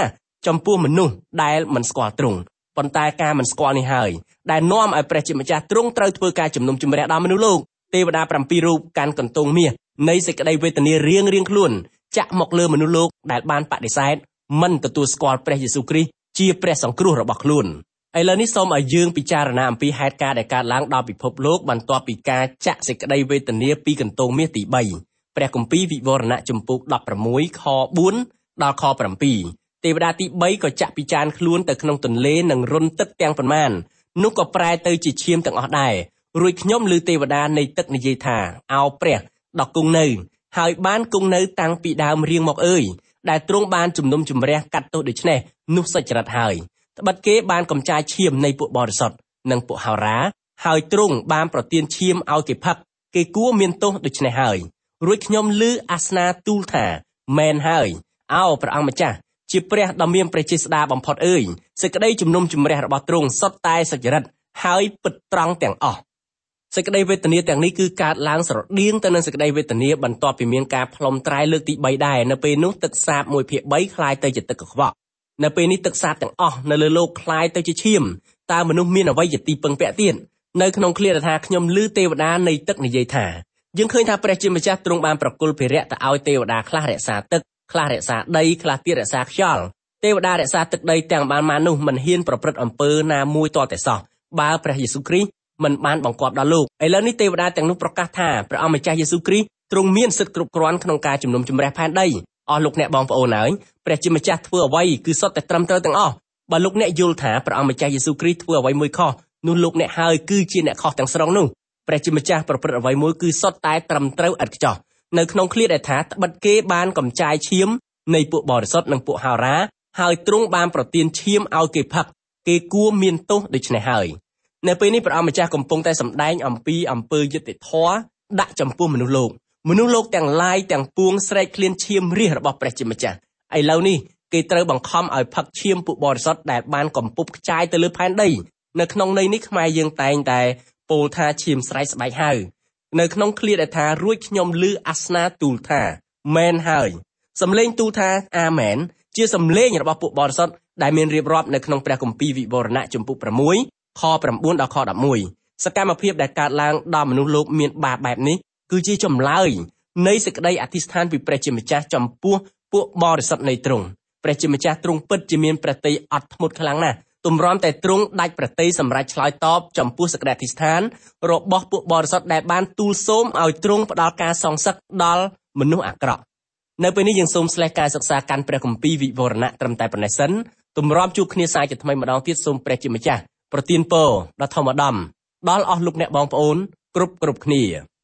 ចំពោះមនុស្សដែលមិនស្គាល់ទ្រង់ប៉ុន្តែការមិនស្គាល់នេះហើយដែលនាំឲ្យព្រះជាម្ចាស់ទ្រង់ត្រូវធ្វើការជំនុំជម្រះដល់មនុស្សលោកទេវតាប្រាំពីររូបកាន់កន្ទោងមាសនៃសេចក្តីវេទនារៀងរៀងខ្លួនចាក់មកលើមនុស្សលោកដែលបានបដិសេធមិនទទួលស្គាល់ព្រះយេស៊ូវគ្រីស្ទជាព្រះសង្គ្រោះរបស់ខ្លួនឥឡូវនេះសូមឲ្យយើងពិចារណាអំពីហេតុការណ៍ដែលកើតឡើងដល់ពិភពលោកបន្ទាប់ពីការចាក់សេចក្តីវេទនាពីកន្ទោងមាសទីបីព្រះគម្ពីរវិវរណៈជំពូកដប់ប្រាំមួយខបួនដល់ខប្រាំពីរទេវតាទីបីក៏ចាក់ពិចារខ្លួនទៅក្នុងទន្លេនិងរុនទឹកទាំងប៉ុន្មាននោះក៏ប្រែទៅជាឈាមទាំងអស់ដែររួចខ្ញុំឮទេវតានៃទឹកនិយាយថាអោព្រះដ៏គង់នៅហើយបានគង់នៅតាំងពីដើមរៀងមកអើយដែលទ្រង់បានជំនុំជម្រះកាត់ទោសដូច្នេះនោះសុចរិតហើយត្បិតគេបានកំចាយឈាមនៃពួកបរិសុទ្ធនិងពួកហោរាហើយទ្រង់បានប្រទានឈាមឲ្យគេផឹកគេគួរមានទោសដូច្នេះហើយរួចខ្ញុំឮអាសនាទូលថាមែនហើយអោព្រះអង្គម្ចាស់ជាព្រះដ៏មានព្រះចេស្តាបំផុតអើយសេចក្តីជំនុំជម្រះរបស់ទ្រង់សុទ្ធតែសុចរិតហើយពិតត្រង់ទាំងអស់សេចក្តីវេទនាទាំងនេះគឺកើតឡើងស្រដៀងទៅនឹងសេចក្តីវេទនាបន្ទាប់ពីមានការផ្លុំត្រែលើកទីបីដែរនៅពេលនោះទឹកសាបមួយភាគបីคล้ายទៅជាទឹកកខ្វក់នៅពេលនេះទឹកសាបទាំងអស់នៅលើโลกคล้ายទៅជាឈាមតើមនុស្សមានអ្វីជាទីពឹងពាក់ទៀតនៅក្នុងឃ្លាថាខ្ញុំឮទេវតានៃទឹកនិយាយថាយើងឃើញថាព្រះជាម្ចាស់ទ្រង់បានប្រគល់ភារៈទៅឲ្យទេវតាខ្លះរក្សាទឹកខ្លះរក្សាដីខ្លះទៀតរក្សាខ្យល់ទេវតារក្សាទឹកដីទាំងបានមកនោះមិនហ៊ានប្រព្រឹត្តអំពើណាមួយទាល់តែសោះបើព្រះយេស៊ូវគ្រីស្ទមិនបានបង្គាប់ដល់លោកឥឡូវនេះទេវតាទាំងនោះប្រកាសថាព្រះអង្គម្ចាស់យេស៊ូវគ្រីស្ទទ្រង់មានសិទ្ធិគ្រប់គ្រាន់ក្នុងការជំនុំជម្រះផែនដីអស់លោកអ្នកបងប្អូនហើយព្រះជាម្ចាស់ធ្វើអ្វីគឺសុទ្ធតែត្រឹមត្រូវទាំងអស់បើលោកអ្នកយល់ថាព្រះអង្គម្ចាស់យេស៊ូវគ្រីស្ទធ្វើអ្វីមួយខុសនោះលោកអ្នកហើយគឺជាអ្នកខុសទាំងស្រុងនោះព្រះជាម្ចាស់ប្រព្រឹត្តអ្វីមួយគឺសុទ្ធតែត្រឹមត្រូវឥតខ្ចោះនៅក្នុងឃ្លាដែលថាត្បិតគេបានកំចាយឈាមនៃពួកបរិសុទ្ធនិងពួកហោរាហើយទ្រង់បានប្រទានឈាមឲ្យគេផឹកគេគួរមានទោសដូច្នេះហើយនៅពេលនេះព្រះអង្គម្ចាស់កំពុងតែសម្ដែងអំពីអំពើយុត្តិធម៌ដាក់ចំពោះមនុស្សលោកមនុស្សលោកទាំងឡាយទាំងពួងស្រែកឃ្លានឈាមរាសរបស់ព្រះជាម្ចាស់ឥឡូវនេះគេត្រូវបង្ខំឲ្យផឹកឈាមពួកបរិសុទ្ធដែលបានកំពុបខ្ចាយទៅលើផែនដីនៅក្នុងន័យនេះខ្មែរយើងតែងតែពោលថាឈាមស្រែកស្បែកហៅនៅក្នុងឃ្លាដែលថារួចខ្ញុំឮអាសនាទូលថាមែនហើយសំឡេងទូលថាអាមែនជាសំឡេងរបស់ពួកបរិសុទ្ធដែលមានរៀបរាប់នៅក្នុងព្រះគម្ពីរវិវរណៈជំពូកប្រាំមួយខប្រាំបួនដល់ខដប់មួយសកម្មភាពដែលកើតឡើងដល់មនុស្សលោកមានបាបបែបនេះគឺជាចម្លើយនៃសេចក្តីអធិស្ឋានពីព្រះជាម្ចាស់ចំពោះពួកបរិសុទ្ធនៃទ្រង់ព្រះជាម្ចាស់ទ្រង់ពិតជាមានព្រះទ័យអត់ធ្មត់ខ្លាំងណាស់ទម្រាំតែទ្រង់ដាច់ព្រះទ័យសម្រាប់ឆ្លើយតបចំពោះសេចក្តីអធិស្ឋានរបស់ពួកបរិសុទ្ធដែលបានទូលសូមឲ្យទ្រង់ផ្ដល់ការសងសឹកដល់មនុស្សអាក្រក់នៅពេលនេះយើងសូមស្លេះការសិក្សាកាន់ព្រះគម្ពីរវិវរណៈត្រឹមតែប៉ុណ្ណេះសិនទម្រាំជួបគ្នាសាជាថ្មីម្ដងទៀតសូមព្រះជាម្ចាស់ប្រទានពរដល់ធម្មដំ ដល់អស់លោកអ្នកបងប្អូនគ្រប់គ្រប់គ្នា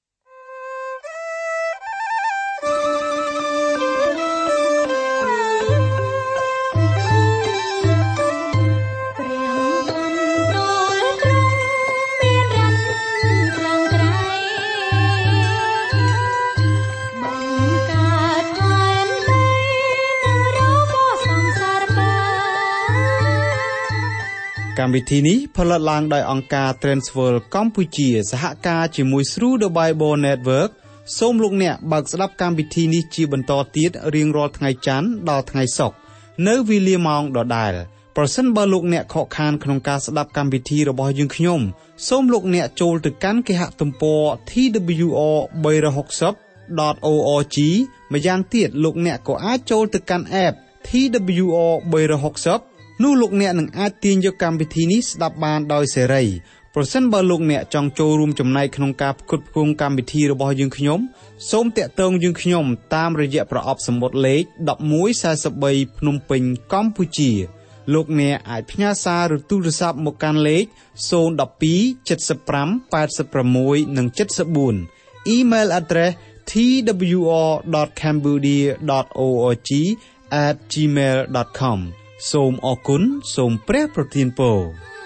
កម្មវិធីនេះផលិតឡើងដោយអង្គការ Transworld កម្ពុជាសហការជាមួយ Through the Bible Network សូមលោកអ្នកបើកស្ដាប់កម្មវិធីនេះជាបន្តទៀតរៀងរាល់ថ្ងៃច័ន្ទដល់ថ្ងៃសុក្រនៅវេលាម៉ោងដដែលប្រសិនបើលោកអ្នកខកខានក្នុងការស្ដាប់កម្មវិធីរបស់យើងខ្ញុំសូមលោកអ្នកចូលទៅកាន់គេហទំព័រ T W R បីរយហកសិប .org ម្យ៉ាងទៀតលោកអ្នកក៏អាចចូលទៅកាន់ App T W R បីរយហកសិបនោះលោកអ្នកនឹងអាចទាញយកកម្មវិធីនេះស្ដាប់បានដោយសេរីប្រសិនបើលោកអ្នកចង់ចូលរួមចំណែកក្នុងការផ្គត់ផ្គង់កម្មវិធីរបស់យើងខ្ញុំសូមតាក់ទងយើងខ្ញុំតាមរយៈប្រអប់សម្បត្តិលេខដប់មួយសែនបីភ្នំពេញកម្ពុជាលោកអ្នកអាចផ្ញើសារឬទូរស័ព្ទមកកាន់លេខศูนย์ một hai เจ็ดสิบห้า แปดสิบหก និង เจ็ดสิบสี่ Email address t w r dot cambodia dot org at gmail dot com សូមអរគុណសូមព្រះប្រទានពរ